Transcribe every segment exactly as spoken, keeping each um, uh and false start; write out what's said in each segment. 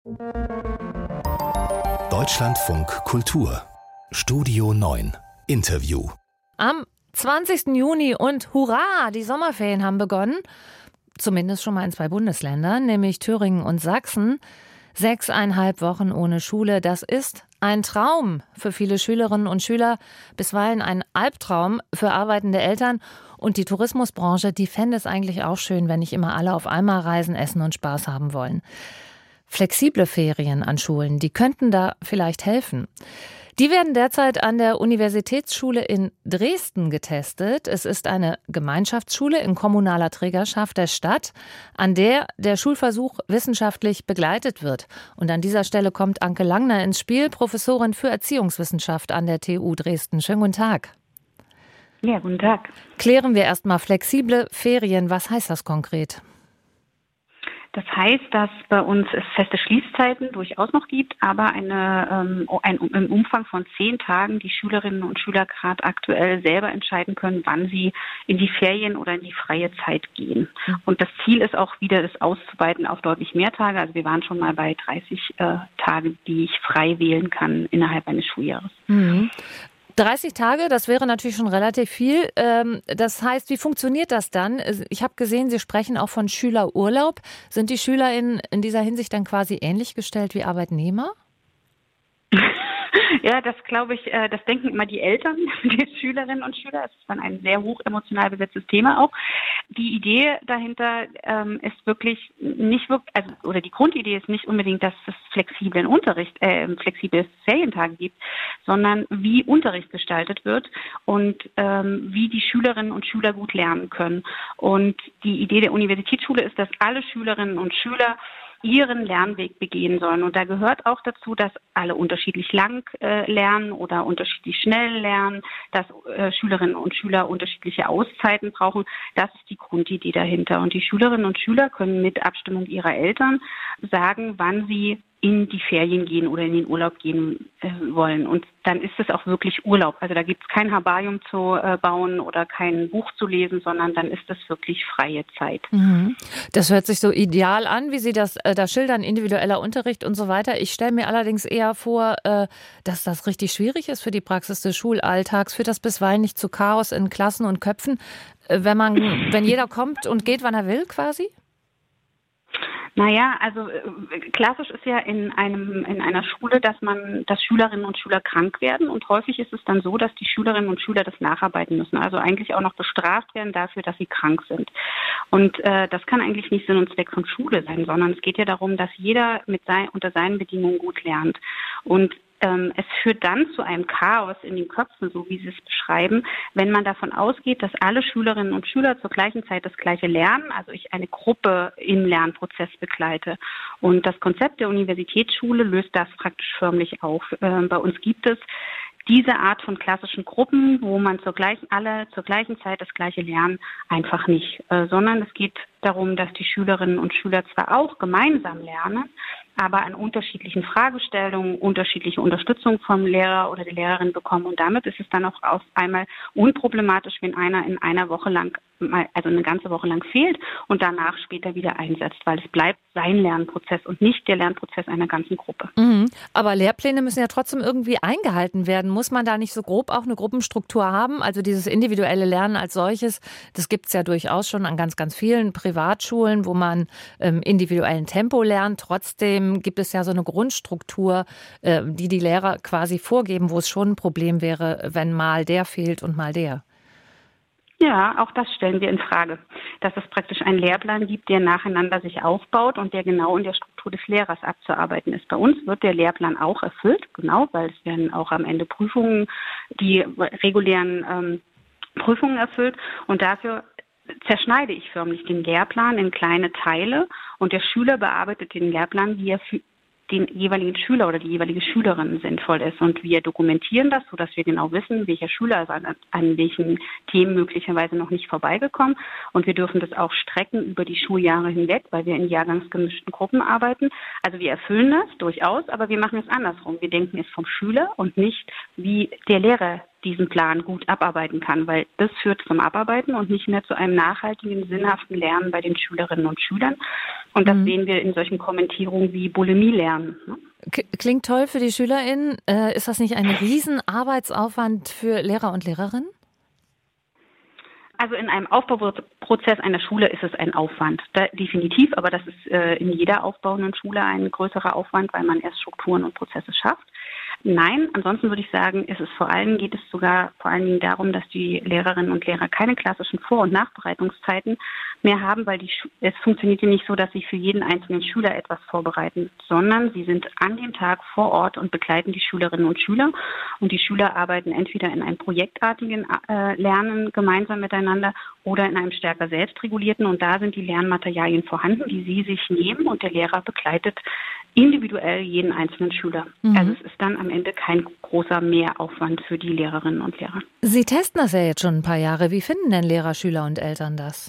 Deutschlandfunk Kultur Studio neun Interview. Am zwanzigsten Juni und hurra, die Sommerferien haben begonnen. Zumindest schon mal in zwei Bundesländern, nämlich Thüringen und Sachsen. Sechseinhalb Wochen ohne Schule, das ist ein Traum für viele Schülerinnen und Schüler, bisweilen ein Albtraum für arbeitende Eltern. Und die Tourismusbranche, die fände es eigentlich auch schön, wenn nicht immer alle auf einmal reisen, essen und Spaß haben wollen. Flexible Ferien an Schulen, die könnten da vielleicht helfen. Die werden derzeit an der Universitätsschule in Dresden getestet. Es ist eine Gemeinschaftsschule in kommunaler Trägerschaft der Stadt, an der der Schulversuch wissenschaftlich begleitet wird. Und an dieser Stelle kommt Anke Langner ins Spiel, Professorin für Erziehungswissenschaft an der T U Dresden. Schönen guten Tag. Ja, guten Tag. Klären wir erstmal flexible Ferien. Was heißt das konkret? Das heißt, dass bei uns es feste Schließzeiten durchaus noch gibt, aber eine, ähm, ein, im Umfang von zehn Tagen die Schülerinnen und Schüler gerade aktuell selber entscheiden können, wann sie in die Ferien oder in die freie Zeit gehen. Und das Ziel ist auch wieder, das auszuweiten auf deutlich mehr Tage. Also wir waren schon mal bei dreißig äh, Tagen, die ich frei wählen kann innerhalb eines Schuljahres. Mhm. dreißig Tage, das wäre natürlich schon relativ viel. Das heißt, wie funktioniert das dann? Ich habe gesehen, Sie sprechen auch von Schülerurlaub. Sind die Schüler in, in dieser Hinsicht dann quasi ähnlich gestellt wie Arbeitnehmer? Ja, das glaube ich, das denken immer die Eltern, die Schülerinnen und Schüler. Es ist dann ein sehr hoch emotional besetztes Thema auch. Die Idee dahinter ähm, ist wirklich nicht wirklich, also oder die Grundidee ist nicht unbedingt, dass es flexiblen Unterricht, äh, flexible Ferientage gibt, sondern wie Unterricht gestaltet wird und ähm, wie die Schülerinnen und Schüler gut lernen können. Und die Idee der Universitätsschule ist, dass alle Schülerinnen und Schüler ihren Lernweg begehen sollen. Und da gehört auch dazu, dass alle unterschiedlich lang äh, lernen oder unterschiedlich schnell lernen, dass äh, Schülerinnen und Schüler unterschiedliche Auszeiten brauchen. Das ist die Grundidee dahinter. Und die Schülerinnen und Schüler können mit Abstimmung ihrer Eltern sagen, wann sie in die Ferien gehen oder in den Urlaub gehen äh, wollen. Und dann ist es auch wirklich Urlaub. Also da gibt es kein Herbarium zu äh, bauen oder kein Buch zu lesen, sondern dann ist es wirklich freie Zeit. Mhm. Das hört sich so ideal an, wie Sie das äh, da schildern, individueller Unterricht und so weiter. Ich stelle mir allerdings eher vor, äh, dass das richtig schwierig ist für die Praxis des Schulalltags. Führt das bisweilen nicht zu Chaos in Klassen und Köpfen, äh, wenn man, wenn jeder kommt und geht, wann er will, quasi? Naja, also äh, klassisch ist ja in einem in einer Schule, dass man, dass Schülerinnen und Schüler krank werden und häufig ist es dann so, dass die Schülerinnen und Schüler das nacharbeiten müssen, also eigentlich auch noch bestraft werden dafür, dass sie krank sind. Und äh, das kann eigentlich nicht Sinn und Zweck von Schule sein, sondern es geht ja darum, dass jeder mit sein, unter seinen Bedingungen gut lernt. Und Ähm, es führt dann zu einem Chaos in den Köpfen, so wie Sie es beschreiben, wenn man davon ausgeht, dass alle Schülerinnen und Schüler zur gleichen Zeit das Gleiche lernen, also ich eine Gruppe im Lernprozess begleite. Und das Konzept der Universitätsschule löst das praktisch förmlich auf. Ähm, bei uns gibt es diese Art von klassischen Gruppen, wo man zur gleichen, alle zur gleichen Zeit das Gleiche lernen, einfach nicht, äh, sondern es geht darum, dass die Schülerinnen und Schüler zwar auch gemeinsam lernen, aber an unterschiedlichen Fragestellungen unterschiedliche Unterstützung vom Lehrer oder der Lehrerin bekommen. Und damit ist es dann auch auf einmal unproblematisch, wenn einer in einer Woche lang, also eine ganze Woche lang fehlt und danach später wieder einsetzt, weil es bleibt sein Lernprozess und nicht der Lernprozess einer ganzen Gruppe. Mhm. Aber Lehrpläne müssen ja trotzdem irgendwie eingehalten werden. Muss man da nicht so grob auch eine Gruppenstruktur haben? Also dieses individuelle Lernen als solches, das gibt es ja durchaus schon an ganz, ganz vielen Privatschulen, wo man im individuellen Tempo lernt. Trotzdem gibt es ja so eine Grundstruktur, äh, die die Lehrer quasi vorgeben, wo es schon ein Problem wäre, wenn mal der fehlt und mal der. Ja, auch das stellen wir in Frage, dass es praktisch einen Lehrplan gibt, der nacheinander sich aufbaut und der genau in der Struktur des Lehrers abzuarbeiten ist. Bei uns wird der Lehrplan auch erfüllt, genau, weil es werden auch am Ende Prüfungen, die regulären ähm, Prüfungen erfüllt und dafür zerschneide ich förmlich den Lehrplan in kleine Teile und der Schüler bearbeitet den Lehrplan, wie er für den jeweiligen Schüler oder die jeweilige Schülerin sinnvoll ist. Und wir dokumentieren das, sodass wir genau wissen, welcher Schüler ist an, an welchen Themen möglicherweise noch nicht vorbeigekommen. Und wir dürfen das auch strecken über die Schuljahre hinweg, weil wir in jahrgangsgemischten Gruppen arbeiten. Also wir erfüllen das durchaus, aber wir machen es andersrum. Wir denken es vom Schüler und nicht, wie der Lehrer diesen Plan gut abarbeiten kann, weil das führt zum Abarbeiten und nicht mehr zu einem nachhaltigen, sinnhaften Lernen bei den Schülerinnen und Schülern. Und das mhm. sehen wir in solchen Kommentierungen wie Bulimie-Lernen. Klingt toll für die SchülerInnen. Äh, ist das nicht ein Riesenarbeitsaufwand für Lehrer und Lehrerinnen? Also in einem Aufbauprozess einer Schule ist es ein Aufwand, da, definitiv, aber das ist äh, in jeder aufbauenden Schule ein größerer Aufwand, weil man erst Strukturen und Prozesse schafft. Nein, ansonsten würde ich sagen, ist es vor allem, geht es sogar vor allen Dingen darum, dass die Lehrerinnen und Lehrer keine klassischen Vor- und Nachbereitungszeiten mehr haben, weil die, es funktioniert ja nicht so, dass sie für jeden einzelnen Schüler etwas vorbereiten, sondern sie sind an dem Tag vor Ort und begleiten die Schülerinnen und Schüler. Und die Schüler arbeiten entweder in einem projektartigen äh, Lernen gemeinsam miteinander oder in einem stärker selbstregulierten. Und da sind die Lernmaterialien vorhanden, die sie sich nehmen und der Lehrer begleitet individuell jeden einzelnen Schüler. Mhm. Also es ist dann am Ende kein großer Mehraufwand für die Lehrerinnen und Lehrer. Sie testen das ja jetzt schon ein paar Jahre. Wie finden denn Lehrer, Schüler und Eltern das?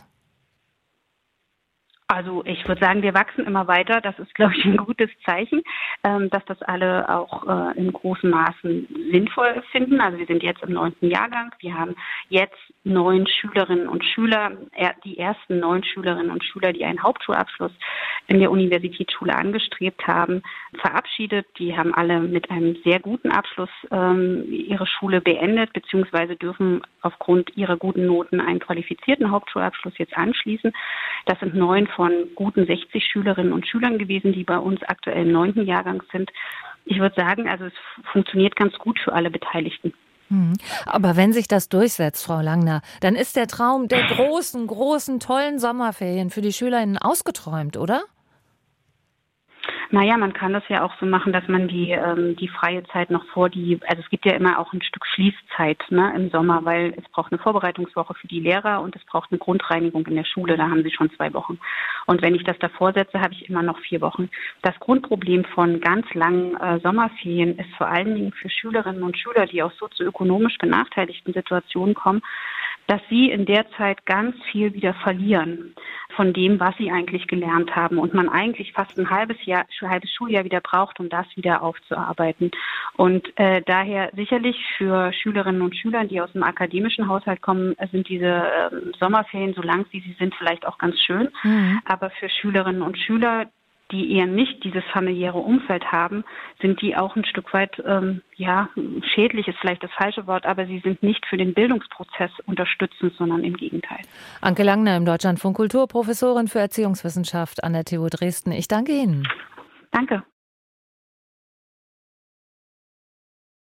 Also ich würde sagen, wir wachsen immer weiter. Das ist, glaube ich, ein gutes Zeichen, ähm, dass das alle auch äh, in großen Maßen sinnvoll finden. Also wir sind jetzt im neunten Jahrgang. Wir haben jetzt neun Schülerinnen und Schüler, er, die ersten neun Schülerinnen und Schüler, die einen Hauptschulabschluss in der Universitätsschule angestrebt haben, verabschiedet. Die haben alle mit einem sehr guten Abschluss ähm, ihre Schule beendet, beziehungsweise dürfen aufgrund ihrer guten Noten einen qualifizierten Hauptschulabschluss jetzt anschließen. Das sind neun von guten sechzig Schülerinnen und Schülern gewesen, die bei uns aktuell im neunten Jahrgang sind. Ich würde sagen, also es funktioniert ganz gut für alle Beteiligten. Aber wenn sich das durchsetzt, Frau Langner, dann ist der Traum der großen, großen, tollen Sommerferien für die SchülerInnen ausgeträumt, oder? Naja, man kann das ja auch so machen, dass man die ähm, die freie Zeit noch vor die, also es gibt ja immer auch ein Stück Schließzeit, ne, im Sommer, weil es braucht eine Vorbereitungswoche für die Lehrer und es braucht eine Grundreinigung in der Schule, da haben sie schon zwei Wochen. Und wenn ich das davor setze, habe ich immer noch vier Wochen. Das Grundproblem von ganz langen äh, Sommerferien ist vor allen Dingen für Schülerinnen und Schüler, die aus sozioökonomisch benachteiligten Situationen kommen, dass sie in der Zeit ganz viel wieder verlieren von dem, was sie eigentlich gelernt haben und man eigentlich fast ein halbes Jahr, ein halbes Schuljahr wieder braucht, um das wieder aufzuarbeiten. Und äh, daher sicherlich für Schülerinnen und Schüler, die aus dem akademischen Haushalt kommen, sind diese äh, Sommerferien, so lang wie sie sind, vielleicht auch ganz schön. Mhm. Aber für Schülerinnen und Schüler, die eher nicht dieses familiäre Umfeld haben, sind die auch ein Stück weit, ähm, ja, schädlich ist vielleicht das falsche Wort, aber sie sind nicht für den Bildungsprozess unterstützend, sondern im Gegenteil. Anke Langner im Deutschlandfunk Kultur, Professorin für Erziehungswissenschaft an der T U Dresden. Ich danke Ihnen. Danke.